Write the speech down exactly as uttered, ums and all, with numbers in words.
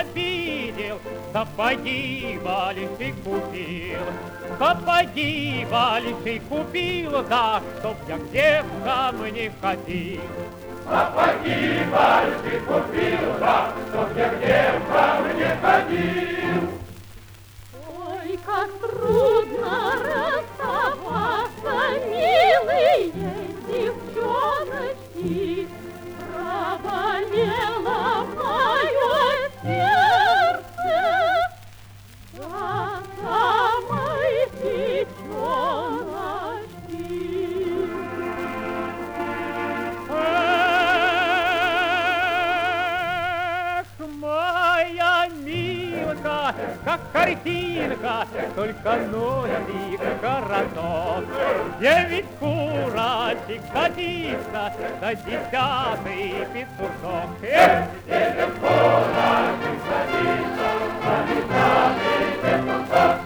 видел, сапоги большие купил. Сапоги большие купил, да, чтоб я к девкам не ходил. Сапоги большие купил, да, чтоб я к девкам не ходил. Ой, как трудно расставаться, милые девчоночки. Проболело мое сердце до самой печеночки. Эх, моя милка, как картинка, только носик короток. Девять курочек садится, за десятый петушок. Эх, девять курочек садится, за десятый петушок.